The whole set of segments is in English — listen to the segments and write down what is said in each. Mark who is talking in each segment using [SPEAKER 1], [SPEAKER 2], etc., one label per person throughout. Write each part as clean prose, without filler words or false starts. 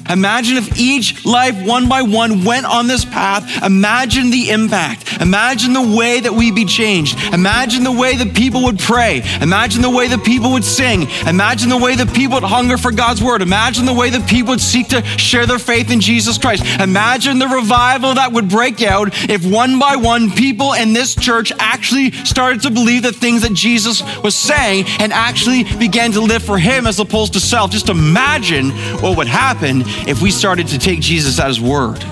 [SPEAKER 1] Imagine if each life, one by one, went on this path. Imagine the impact. Imagine the way that we'd be changed. Imagine the way that people would pray. Imagine the way that people would sing. Imagine the way that people would hunger for God's word. Imagine the way that people would seek to share their faith in Jesus Christ. Imagine the revival that would break out if one by one people in this church actually started to believe the things that Jesus was saying and actually began to live for him as opposed to self. Just imagine what would happen if we started to take Jesus at his word.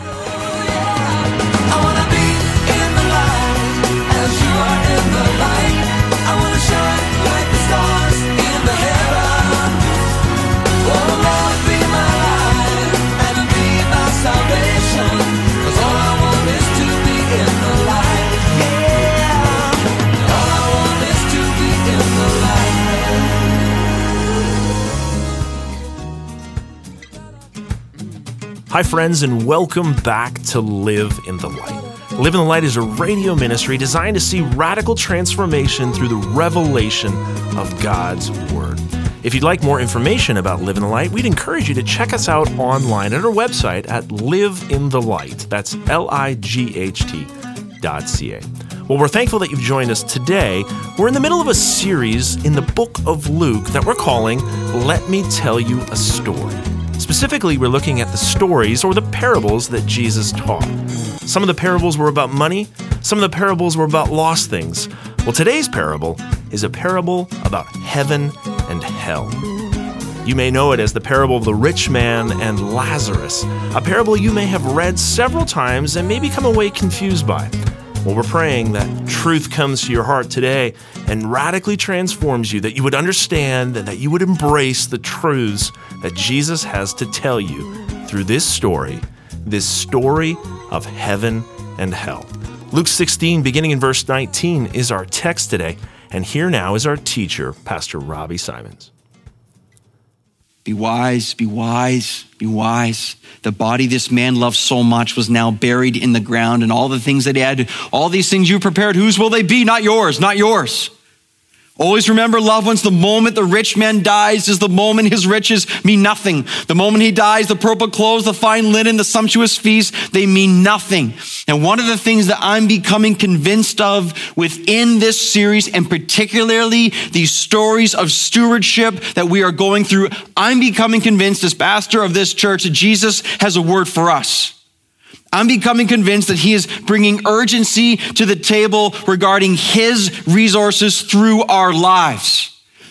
[SPEAKER 2] Hi friends, and welcome back to Live in the Light. Live in the Light is a radio ministry designed to see radical transformation through the revelation of God's Word. If you'd like more information about Live in the Light, we'd encourage you to check us out online at our website at liveinthelight. That's LIGHT.ca. Well, we're thankful that you've joined us today. We're in the middle of a series in the book of Luke that we're calling Let Me Tell You a Story. Specifically, we're looking at the stories or the parables that Jesus taught. Some of the parables were about money. Some of the parables were about lost things. Well, today's parable is a parable about heaven and hell. You may know it as the parable of the rich man and Lazarus, a parable you may have read several times and maybe come away confused by. Well, we're praying that truth comes to your heart today and radically transforms you, that you would understand and that you would embrace the truths that Jesus has to tell you through this story of heaven and hell. Luke 16, beginning in verse 19, is our text today. And here now is our teacher, Pastor Robbie Simons.
[SPEAKER 1] Be wise, be wise, be wise. The body this man loved so much was now buried in the ground, and all the things that he had, all these things you prepared, whose will they be? Not yours, not yours. Always remember, loved ones, the moment the rich man dies is the moment his riches mean nothing. The moment he dies, the purple clothes, the fine linen, the sumptuous feast, they mean nothing. And one of the things that I'm becoming convinced of within this series, and particularly these stories of stewardship that we are going through, I'm becoming convinced as pastor of this church that Jesus has a word for us. I'm becoming convinced that he is bringing urgency to the table regarding his resources through our lives.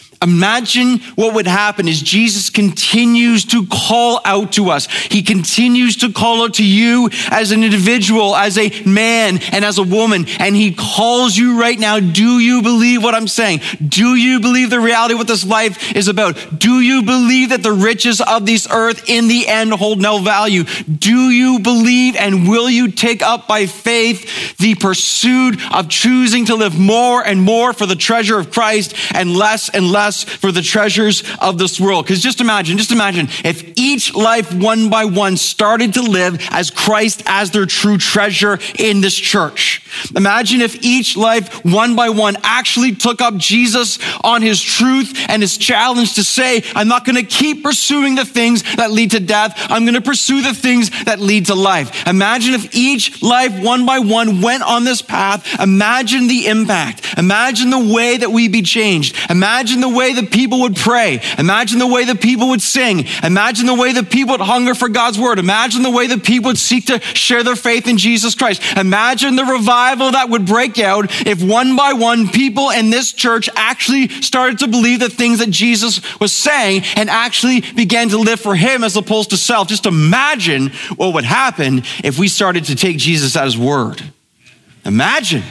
[SPEAKER 1] Imagine what would happen as Jesus continues to call out to us. He continues to call out to you as an individual, as a man and as a woman. And he calls you right now. Do you believe what I'm saying? Do you believe the reality of what this life is about? Do you believe that the riches of this earth in the end hold no value? Do you believe and will you take up by faith the pursuit of choosing to live more and more for the treasure of Christ and less for the treasures of this world? Because just imagine if each life one by one started to live as Christ as their true treasure in this church. Imagine if each life one by one actually took up Jesus on his truth and his challenge to say, I'm not going to keep pursuing the things that lead to death. I'm going to pursue the things that lead to life. Imagine if each life one by one went on this path. Imagine the impact. Imagine the way that we'd be changed. Imagine the way that people would pray. Imagine the way that people would sing. Imagine the way that people would hunger for God's word. Imagine the way that people would seek to share their faith in Jesus Christ. Imagine the revival that would break out if one by one people in this church actually started to believe the things that Jesus was saying and actually began to live for him as opposed to self. Just imagine what would happen if we started to take Jesus at his word. Imagine.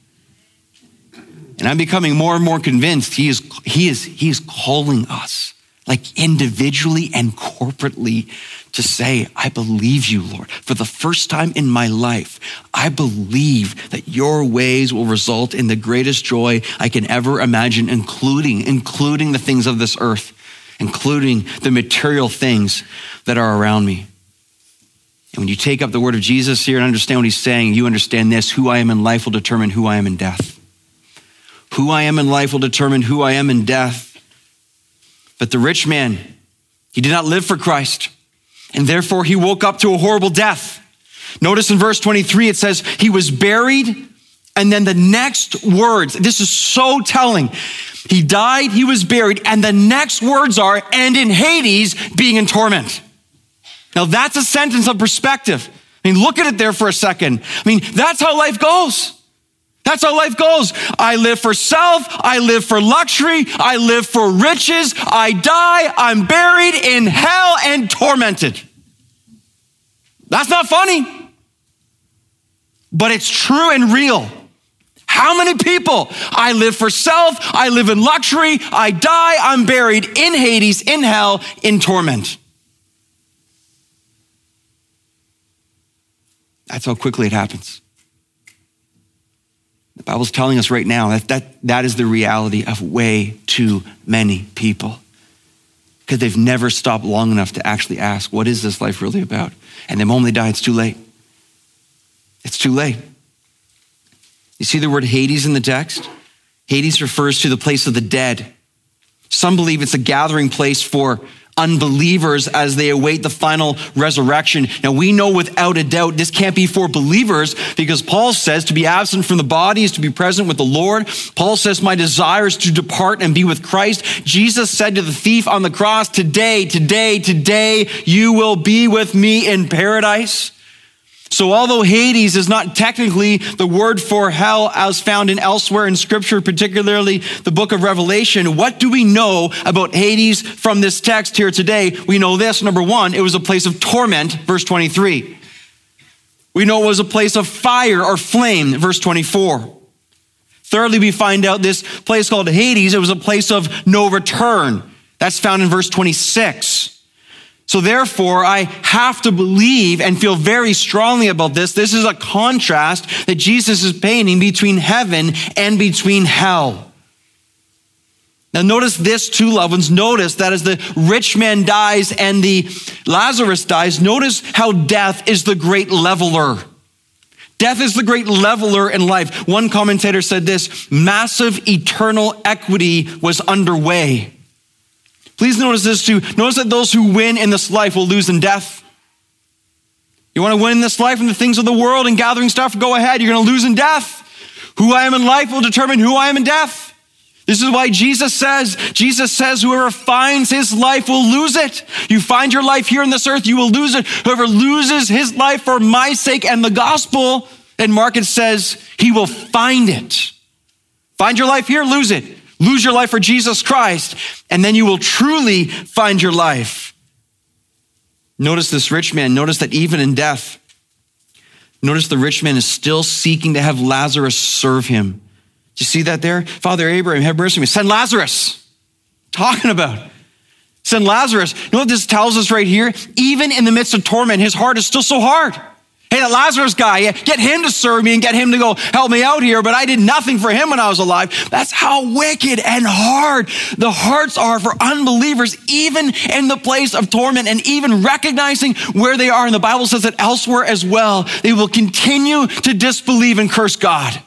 [SPEAKER 1] And I'm becoming more and more convinced he is calling us, like individually and corporately, to say, I believe you, Lord. For the first time in my life, I believe that your ways will result in the greatest joy I can ever imagine, including the things of this earth, including the material things that are around me. And when you take up the word of Jesus here and understand what he's saying, you understand this: who I am in life will determine who I am in death. Who I am in life will determine who I am in death. But the rich man, he did not live for Christ. and therefore he woke up to a horrible death. Notice in verse 23, it says he was buried, and then the next words, this is so telling. He died, he was buried, and the next words are, and in Hades, being in torment. Now that's a sentence of perspective. I mean, look at it there for a second. I mean, that's how life goes. That's how life goes. I live for self. I live for luxury. I live for riches. I die. I'm buried in hell and tormented. That's not funny, but it's true and real. How many people? I live for self. I live in luxury. I die. I'm buried in Hades, in hell, in torment. That's how quickly it happens. The Bible's telling us right now that is the reality of way too many people, because they've never stopped long enough to actually ask, what is this life really about? And the moment they die, it's too late. It's too late. You see the word Hades in the text? Hades refers to the place of the dead. Some believe it's a gathering place for unbelievers as they await the final resurrection. Now we know without a doubt this can't be for believers, because Paul says to be absent from the body is to be present with the Lord. Paul says my desire is to depart and be with Christ. Jesus said to the thief on the cross, today, you will be with me in paradise. So although Hades is not technically the word for hell as found in elsewhere in scripture, particularly the book of Revelation, what do we know about Hades from this text here today? We know this. Number one, it was a place of torment, verse 23. We know it was a place of fire or flame, verse 24. Thirdly, we find out this place called Hades, it was a place of no return. That's found in verse 26. So therefore, I have to believe and feel very strongly about this. This is a contrast that Jesus is painting between heaven and between hell. Now notice this too, loved ones. Notice that as the rich man dies and the Lazarus dies, notice how death is the great leveler. Death is the great leveler in life. One commentator said this, massive eternal equity was underway. Please notice this too. Notice that those who win in this life will lose in death. You want to win in this life in the things of the world and gathering stuff? Go ahead. You're going to lose in death. Who I am in life will determine who I am in death. This is why Jesus says, whoever finds his life will lose it. You find your life here on this earth, you will lose it. Whoever loses his life for my sake and the gospel, and Mark, it says, he will find it. Find your life here, lose it. Lose your life for Jesus Christ, and then you will truly find your life. Notice this rich man. Notice that even in death, notice the rich man is still seeking to have Lazarus serve him. Do you see that there? Father Abraham, have mercy on me. Send Lazarus. Talking about. Send Lazarus. You know what this tells us right here? Even in the midst of torment, his heart is still so hard. Hey, that Lazarus guy, get him to serve me and get him to go help me out here, but I did nothing for him when I was alive. That's how wicked and hard the hearts are for unbelievers, even in the place of torment and even recognizing where they are. And the Bible says that elsewhere as well, they will continue to disbelieve and curse God.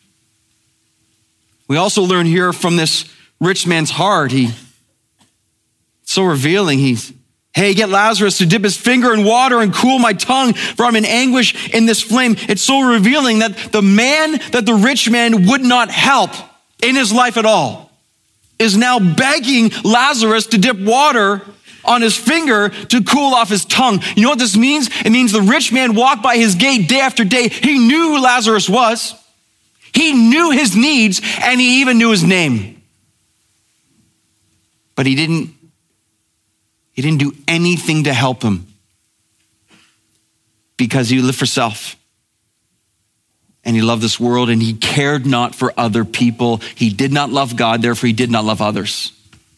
[SPEAKER 1] We also learn here from this rich man's heart, it's so revealing. Hey, get Lazarus to dip his finger in water and cool my tongue, for I'm in anguish in this flame. It's so revealing that the rich man would not help in his life at all is now begging Lazarus to dip water on his finger to cool off his tongue. You know what this means? It means the rich man walked by his gate day after day. He knew who Lazarus was. He knew his needs, and he even knew his name. But he didn't do anything to help him because he lived for self. And he loved this world, and he cared not for other people. He did not love God, therefore he did not love others.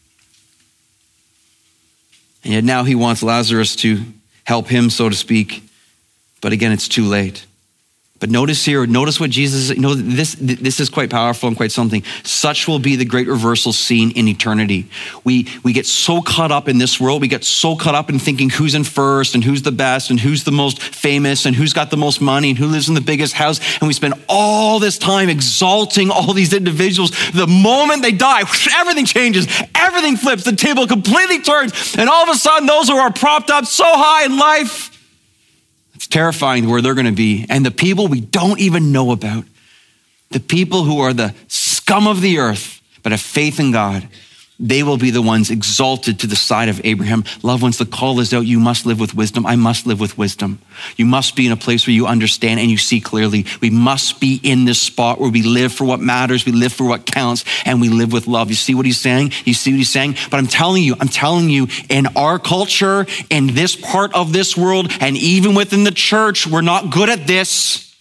[SPEAKER 1] And yet now he wants Lazarus to help him, so to speak. But again, it's too late. But notice here, notice what Jesus, this is quite powerful and quite something. Such will be the great reversal seen in eternity. We get so caught up in this world. We get so caught up in thinking who's in first and who's the best and who's the most famous and who's got the most money and who lives in the biggest house. And we spend all this time exalting all these individuals. The moment they die, everything changes. Everything flips. The table completely turns. And all of a sudden, those who are propped up so high in life, it's terrifying where they're going to be. And the people we don't even know about, the people who are the scum of the earth, but have faith in God, they will be the ones exalted to the side of Abraham. Loved ones, the call is out. You must live with wisdom. I must live with wisdom. You must be in a place where you understand and you see clearly. We must be in this spot where we live for what matters, we live for what counts, and we live with love. You see what he's saying? You see what he's saying? But I'm telling you, in our culture, in this part of this world, and even within the church, we're not good at this.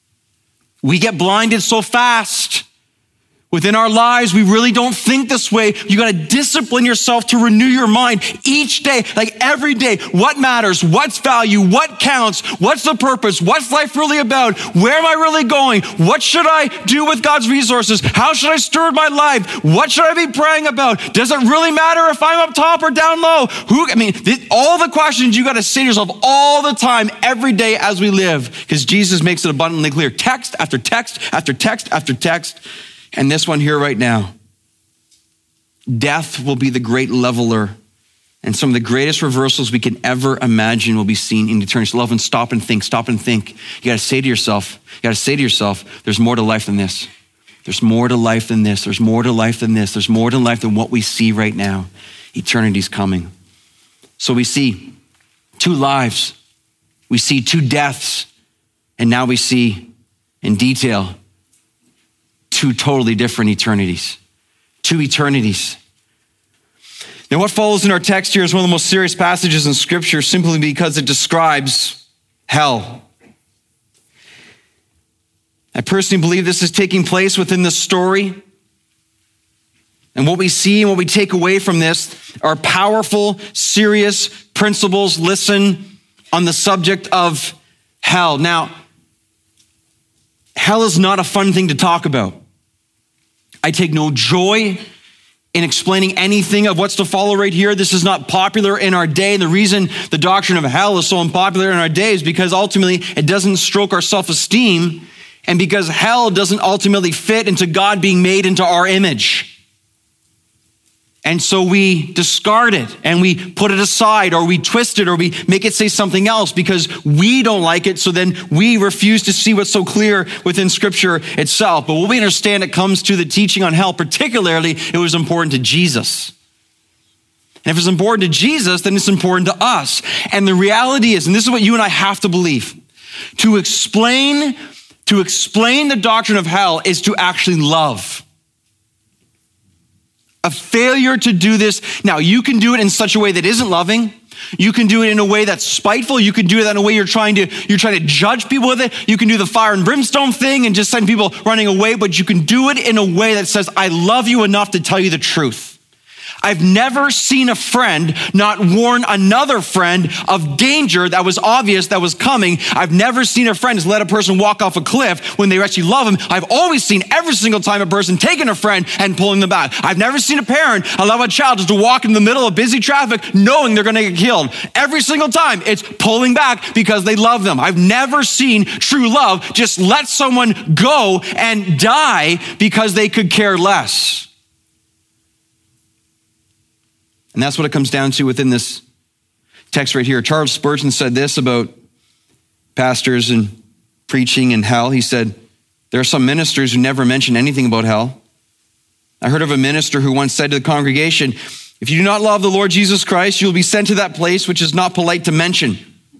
[SPEAKER 1] We get blinded so fast. Within our lives, we really don't think this way. You got to discipline yourself to renew your mind each day, like every day. What matters? What's value? What counts? What's the purpose? What's life really about? Where am I really going? What should I do with God's resources? How should I steward my life? What should I be praying about? Does it really matter if I'm up top or down low? All the questions you got to say to yourself all the time, every day as we live, because Jesus makes it abundantly clear. Text after text after text after text. And this one here right now, death will be the great leveler, and some of the greatest reversals we can ever imagine will be seen in eternity. So love and stop and think. You got to say to yourself, there's more to life than this. There's more to life than this. There's more to life than this. There's more to life than what we see right now. Eternity's coming. So we see 2 lives. We see 2 deaths. And now we see in detail 2 totally different eternities. 2 eternities. Now, what follows in our text here is one of the most serious passages in Scripture simply because it describes hell. I personally believe this is taking place within the story. And what we see and what we take away from this are powerful, serious principles, listen, on the subject of hell. Now, hell is not a fun thing to talk about. I take no joy in explaining anything of what's to follow right here. This is not popular in our day. And the reason the doctrine of hell is so unpopular in our day is because ultimately it doesn't stroke our self-esteem, and because hell doesn't ultimately fit into God being made into our image. And so we discard it and we put it aside, or we twist it, or we make it say something else because we don't like it. So then we refuse to see what's so clear within Scripture itself. But what we understand it comes to the teaching on hell, particularly it was important to Jesus. And if it's important to Jesus, then it's important to us. And the reality is, and this is what you and I have to believe, to explain the doctrine of hell is to actually love. A failure to do this. Now, you can do it in such a way that isn't loving. You can do it in a way that's spiteful. You can do it in a way you're trying to judge people with it. You can do the fire and brimstone thing and just send people running away, but you can do it in a way that says, I love you enough to tell you the truth. I've never seen a friend not warn another friend of danger that was obvious that was coming. I've never seen a friend just let a person walk off a cliff when they actually love him. I've always seen every single time a person taking a friend and pulling them back. I've never seen a parent allow a child just to walk in the middle of busy traffic knowing they're going to get killed. Every single time it's pulling back because they love them. I've never seen true love just let someone go and die because they could care less. And that's what it comes down to within this text right here. Charles Spurgeon said this about pastors and preaching and hell. He said, there are some ministers who never mention anything about hell. I heard of a minister who once said to the congregation, if you do not love the Lord Jesus Christ, you will be sent to that place which is not polite to mention.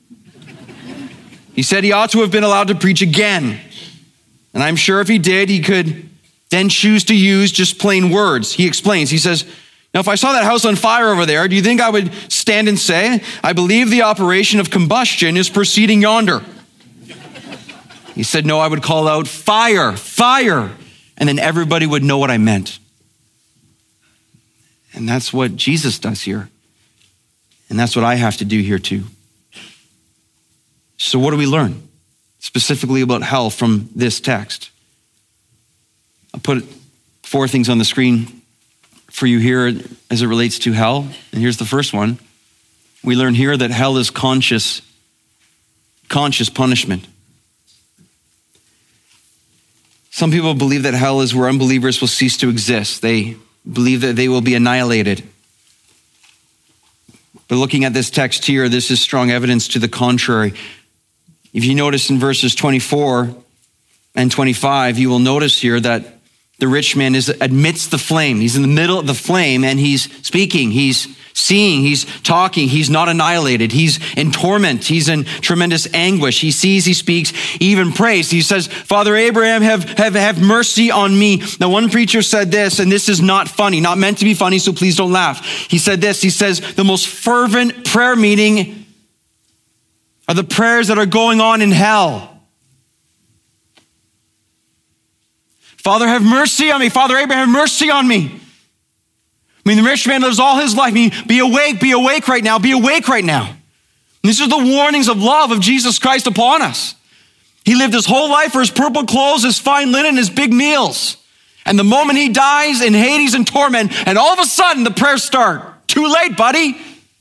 [SPEAKER 1] He said he ought to have been allowed to preach again. And I'm sure if he did, he could then choose to use just plain words. He explains, he says, now, if I saw that house on fire over there, do you think I would stand and say, I believe the operation of combustion is proceeding yonder? He said, no, I would call out fire, fire. And then everybody would know what I meant. And that's what Jesus does here. And that's what I have to do here too. So what do we learn? specifically about hell from this text. I'll put 4 things on the screen for you here as it relates to hell. And here's the first one. We learn here that hell is conscious punishment. Some people believe that hell is where unbelievers will cease to exist. They believe that they will be annihilated. But looking at this text here, this is strong evidence to the contrary. If you notice in verses 24 and 25, you will notice here that the rich man amidst the flame. He's in the middle of the flame and he's speaking, he's seeing, he's talking. He's not annihilated. He's in torment. He's in tremendous anguish. He sees, he speaks, he even prays. He says, Father Abraham, have mercy on me. Now, one preacher said this, and this is not funny, not meant to be funny, so please don't laugh. He said this, he says, the most fervent prayer meeting are the prayers that are going on in hell. Father, have mercy on me. Father Abraham, have mercy on me. I mean, the rich man lives all his life. I mean, be awake right now, be awake right now. And these are the warnings of love of Jesus Christ upon us. He lived his whole life for his purple clothes, his fine linen, his big meals. And the moment he dies in Hades and torment, and all of a sudden the prayers start. Too late, buddy.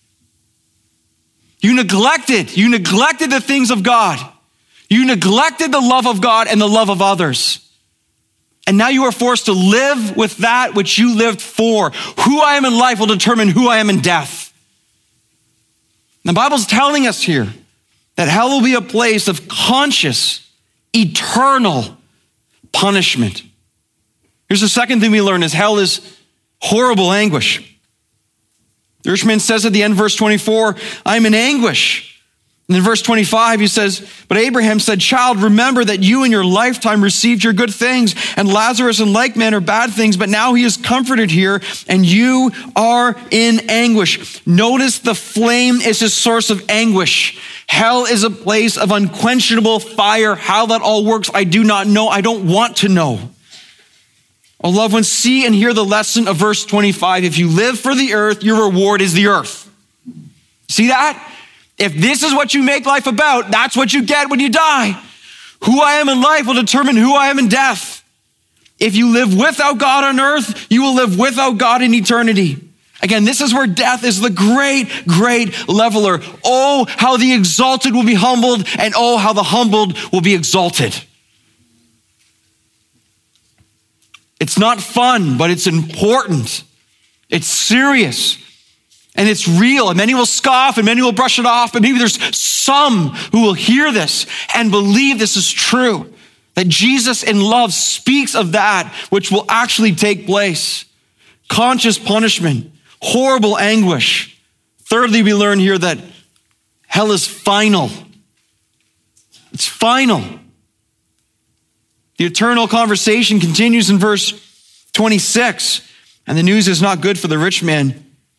[SPEAKER 1] You neglected the things of God. You neglected the love of God and the love of others. And now you are forced to live with that which you lived for. Who I am in life will determine who I am in death. And the Bible's telling us here that hell will be a place of conscious, eternal punishment. Here's the second thing we learn is hell is horrible anguish. The rich man says at the end of verse 24, I'm in anguish. And in verse 25, he says, but Abraham said, child, remember that you in your lifetime received your good things, and Lazarus in like manner bad things, but now he is comforted here, and you are in anguish. Notice the flame is a source of anguish. Hell is a place of unquenchable fire. How that all works, I do not know. I don't want to know. Oh, loved ones, see and hear the lesson of verse 25. If you live for the earth, your reward is the earth. See that? If this is what you make life about, that's what you get when you die. Who I am in life will determine who I am in death. If you live without God on earth, you will live without God in eternity. Again, this is where death is the great, great leveler. Oh, how the exalted will be humbled, and oh, how the humbled will be exalted. It's not fun, but it's important. It's serious. And it's real, and many will scoff, and many will brush it off, but maybe there's some who will hear this and believe this is true, that Jesus in love speaks of that which will actually take place. Conscious punishment, horrible anguish. Thirdly, we learn here that hell is final. It's final. The eternal conversation continues in verse 26, and the news is not good for the rich man.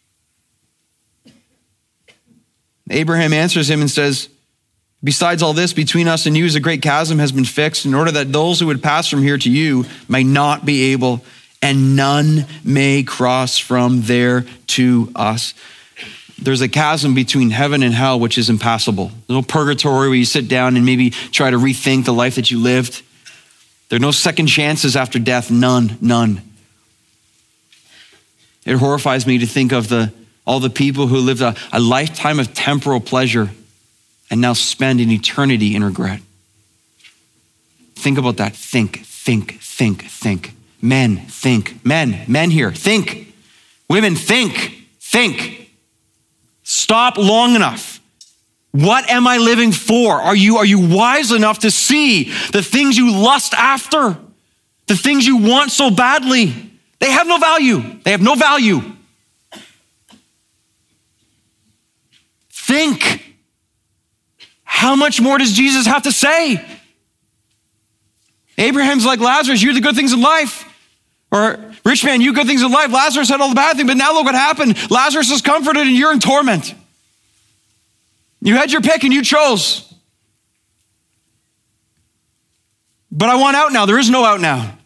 [SPEAKER 1] Abraham answers him and says, besides all this, between us and you is a great chasm has been fixed in order that those who would pass from here to you may not be able, and none may cross from there to us. There's a chasm between heaven and hell, which is impassable. There's no purgatory where you sit down and maybe try to rethink the life that you lived. There are no second chances after death, none. It horrifies me to think of all the people who lived a lifetime of temporal pleasure and now spend an eternity in regret. Think about that. Think. Men, think. Men here, think. Women, think. Stop long enough. What am I living for? Are you wise enough to see the things you lust after? The things you want so badly? They have no value. Think. How much more does Jesus have to say? Abraham's like Lazarus, you had the good things in life. Or rich man, you good things in life. Lazarus had all the bad things, but now look what happened. Lazarus is comforted and you're in torment. You had your pick and you chose. But I want out now. There is no out now.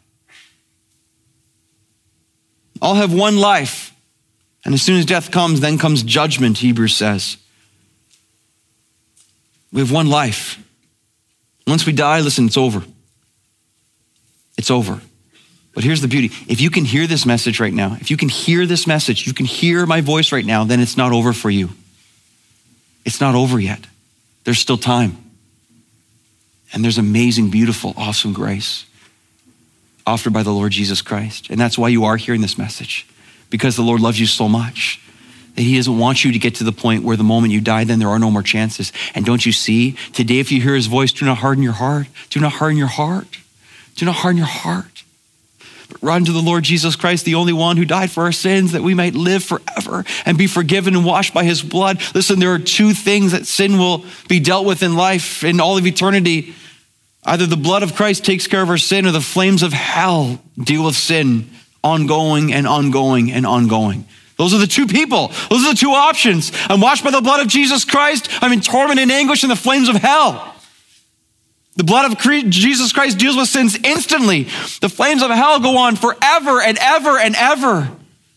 [SPEAKER 1] All have one life. And as soon as death comes, then comes judgment, Hebrews says. We have one life. Once we die, listen, it's over. It's over. But here's the beauty. If you can hear this message right now, if you can hear this message, you can hear my voice right now, then it's not over for you. It's not over yet. There's still time. And there's amazing, beautiful, awesome grace offered by the Lord Jesus Christ. And that's why you are hearing this message, because the Lord loves you so much that he doesn't want you to get to the point where the moment you die, then there are no more chances. And don't you see, today if you hear his voice, do not harden your heart. Do not harden your heart. Do not harden your heart. But run to the Lord Jesus Christ, the only one who died for our sins, that we might live forever and be forgiven and washed by his blood. Listen, there are two things that sin will be dealt with in life, in all of eternity. Either the blood of Christ takes care of our sin, or the flames of hell deal with sin ongoing and ongoing and ongoing. Those are the two people. Those are the two options. I'm washed by the blood of Jesus Christ. I'm in torment and anguish in the flames of hell. The blood of Jesus Christ deals with sins instantly. The flames of hell go on forever and ever and ever.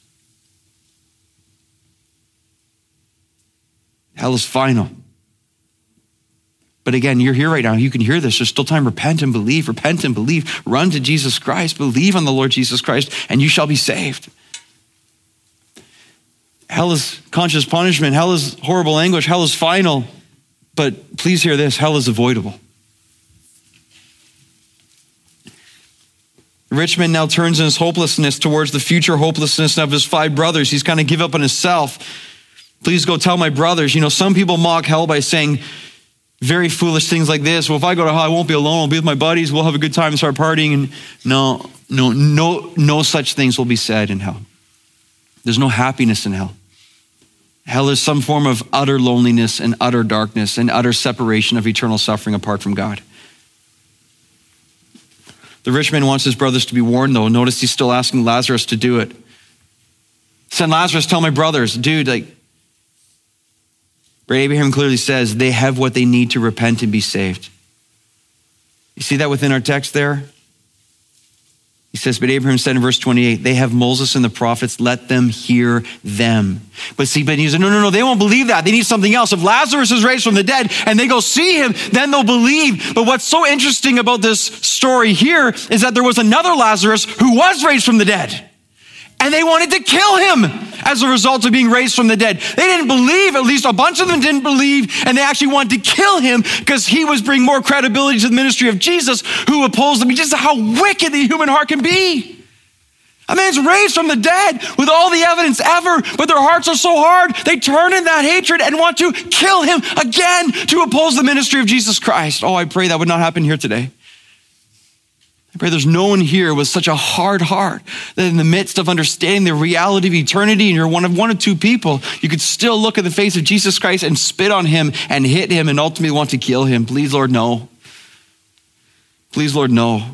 [SPEAKER 1] Hell is final. But again, you're here right now. You can hear this. There's still time. Repent and believe. Repent and believe. Run to Jesus Christ. Believe on the Lord Jesus Christ, and you shall be saved. Hell is conscious punishment. Hell is horrible anguish. Hell is final. But please hear this. Hell is avoidable. The rich man now turns in his hopelessness towards the future hopelessness of his 5 brothers. He's kind of give up on himself. Please go tell my brothers. Some people mock hell by saying very foolish things like this. Well, if I go to hell, I won't be alone. I'll be with my buddies. We'll have a good time and start partying. And no such things will be said in hell. There's no happiness in hell. Hell is some form of utter loneliness and utter darkness and utter separation of eternal suffering apart from God. The rich man wants his brothers to be warned, though. Notice he's still asking Lazarus to do it. Send Lazarus, tell my brothers. Dude, Abraham clearly says they have what they need to repent and be saved. You see that within our text there? He says, but Abraham said in verse 28, they have Moses and the prophets, let them hear them. But he said, no, they won't believe that. They need something else. If Lazarus is raised from the dead and they go see him, then they'll believe. But what's so interesting about this story here is that there was another Lazarus who was raised from the dead. And they wanted to kill him as a result of being raised from the dead. They didn't believe, at least a bunch of them didn't believe, and they actually wanted to kill him because he was bringing more credibility to the ministry of Jesus, who opposed them. Just how wicked the human heart can be. A man's raised from the dead with all the evidence ever, but their hearts are so hard, they turn in that hatred and want to kill him again to oppose the ministry of Jesus Christ. Oh, I pray that would not happen here today. I pray there's no one here with such a hard heart that in the midst of understanding the reality of eternity, and you're one of 2 people, you could still look at the face of Jesus Christ and spit on him and hit him and ultimately want to kill him. Please, Lord, no. Please, Lord, no.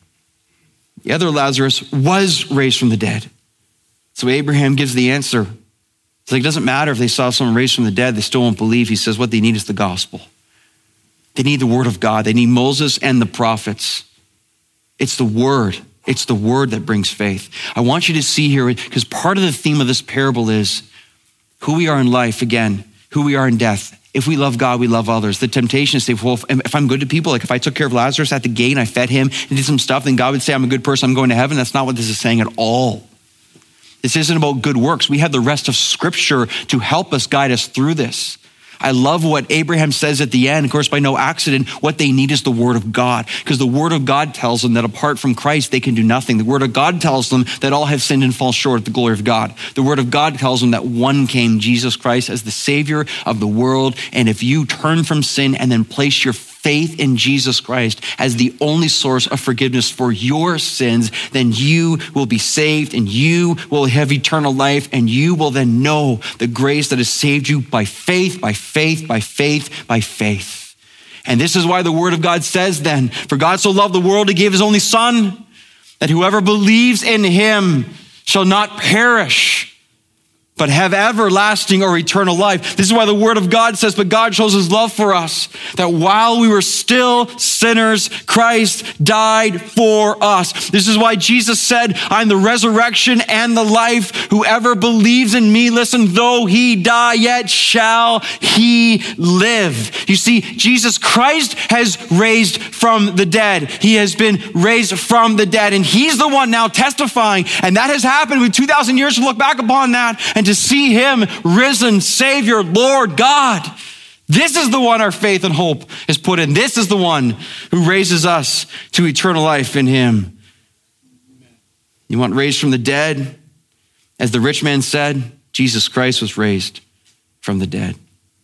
[SPEAKER 1] The other Lazarus was raised from the dead. So Abraham gives the answer. It's it doesn't matter if they saw someone raised from the dead, they still won't believe. He says what they need is the gospel. They need the word of God. They need Moses and the prophets. It's the word. It's the word that brings faith. I want you to see here, because part of the theme of this parable is who we are in life, again, who we are in death. If we love God, we love others. The temptation is to say, well, if I'm good to people, if I took care of Lazarus at the gate and I fed him and did some stuff, then God would say I'm a good person, I'm going to heaven. That's not what this is saying at all. This isn't about good works. We have the rest of Scripture to help us, guide us through this. I love what Abraham says at the end. Of course, by no accident, what they need is the word of God, because the word of God tells them that apart from Christ, they can do nothing. The word of God tells them that all have sinned and fall short of the glory of God. The word of God tells them that one came, Jesus Christ, as the Savior of the world. And if you turn from sin and then place your faith in Jesus Christ as the only source of forgiveness for your sins, then you will be saved and you will have eternal life, and you will then know the grace that has saved you by faith, by faith, by faith, by faith. And this is why the word of God says then, for God so loved the world, he gave his only son, that whoever believes in him shall not perish, but have everlasting or eternal life. This is why the word of God says, but God shows his love for us, that while we were still sinners, Christ died for us. This is why Jesus said, I'm the resurrection and the life. Whoever believes in me, listen, though he die, yet shall he live. You see, Jesus Christ has raised from the dead. He has been raised from the dead, and he's the one now testifying, and that has happened. We have 2,000 years to look back upon that and to see him risen, Savior, Lord, God. This is the one our faith and hope is put in. This is the one who raises us to eternal life in him. You want raised from the dead? As the rich man said, Jesus Christ was raised from the dead.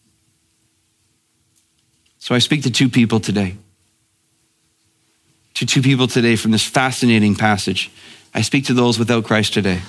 [SPEAKER 1] So I speak to two people today. To two people today from this fascinating passage. I speak to those without Christ today.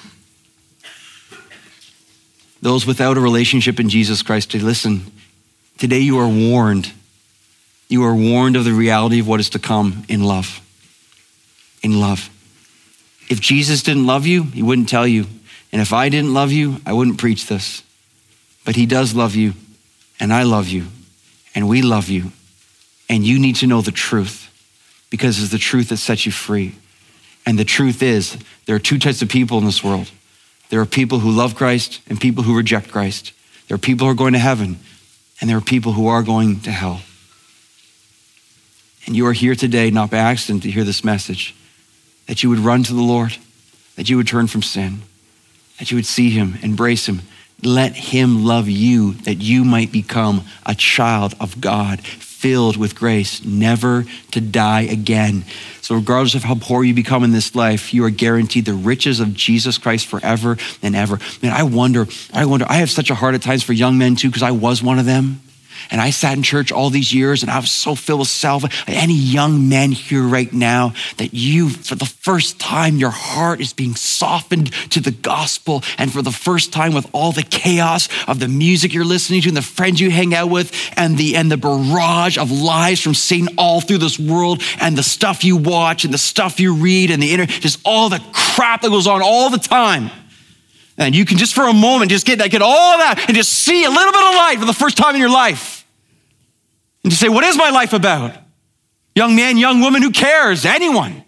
[SPEAKER 1] Those without a relationship in Jesus Christ today. Listen, today you are warned. You are warned of the reality of what is to come in love. In love. If Jesus didn't love you, he wouldn't tell you. And if I didn't love you, I wouldn't preach this. But he does love you, and I love you, and we love you. And you need to know the truth, because it's the truth that sets you free. And the truth is, there are two types of people in this world. There are people who love Christ and people who reject Christ. There are people who are going to heaven, and there are people who are going to hell. And you are here today, not by accident, to hear this message, that you would run to the Lord, that you would turn from sin, that you would see him, embrace him, let him love you, that you might become a child of God, filled with grace, never to die again. So regardless of how poor you become in this life, you are guaranteed the riches of Jesus Christ forever and ever. Man, I wonder, I have such a heart at times for young men too, because I was one of them. And I sat in church all these years and I was so filled with self. Any young men here right now, that you, for the first time, your heart is being softened to the gospel. And for the first time, with all the chaos of the music you're listening to and the friends you hang out with and the barrage of lies from Satan all through this world and the stuff you watch and the stuff you read and the internet, just all the crap that goes on all the time. And you can just for a moment just get all of that and just see a little bit of light for the first time in your life. And just say, what is my life about? Young man, young woman, who cares? Anyone.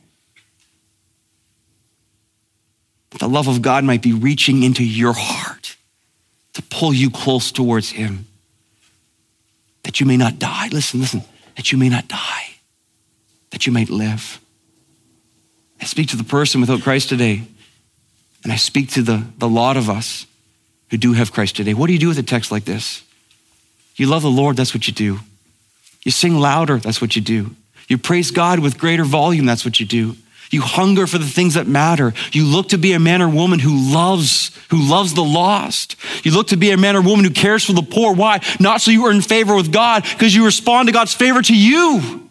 [SPEAKER 1] The love of God might be reaching into your heart to pull you close towards him. That you may not die. Listen, that you may not die. That you might live. I speak to the person without Christ today. And I speak to the lot of us who do have Christ today. What do you do with a text like this? You love the Lord, that's what you do. You sing louder, that's what you do. You praise God with greater volume, that's what you do. You hunger for the things that matter. You look to be a man or woman who loves the lost. You look to be a man or woman who cares for the poor. Why? Not so you earn favor with God, because you respond to God's favor to you.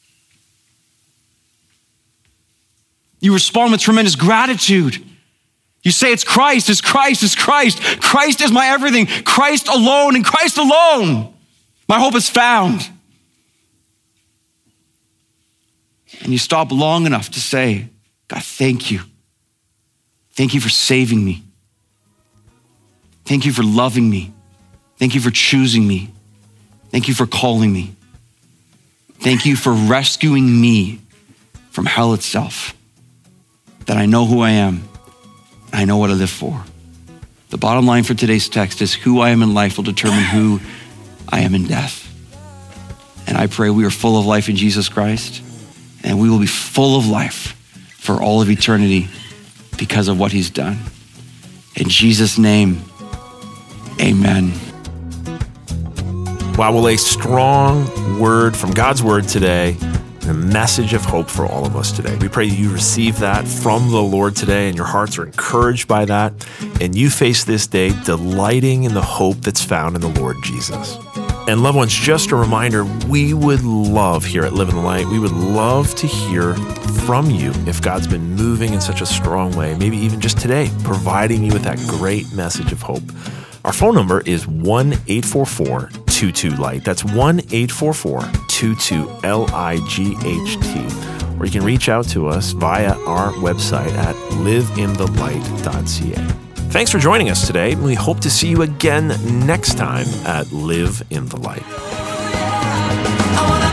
[SPEAKER 1] You respond with tremendous gratitude. You say, it's Christ, it's Christ, it's Christ. Christ is my everything. Christ alone and Christ alone. My hope is found. And you stop long enough to say, God, thank you. Thank you for saving me. Thank you for loving me. Thank you for choosing me. Thank you for calling me. Thank you for rescuing me from hell itself. That I know who I am. I know what I live for. The bottom line for today's text is who I am in life will determine who I am in death. And I pray we are full of life in Jesus Christ, and we will be full of life for all of eternity because of what he's done. In Jesus' name, amen.
[SPEAKER 2] Wow, well, a strong word from God's word today. A message of hope for all of us today. We pray you receive that from the Lord today and your hearts are encouraged by that, and you face this day delighting in the hope that's found in the Lord Jesus. And loved ones, just a reminder, we would love here at Live in the Light, we would love to hear from you if God's been moving in such a strong way, maybe even just today, providing you with that great message of hope. Our phone number is 1-844-22-LIGHT. That's 1-844-22-LIGHT. Or you can reach out to us via our website at liveinthelight.ca. Thanks for joining us today. We hope to see you again next time at Live in the Light.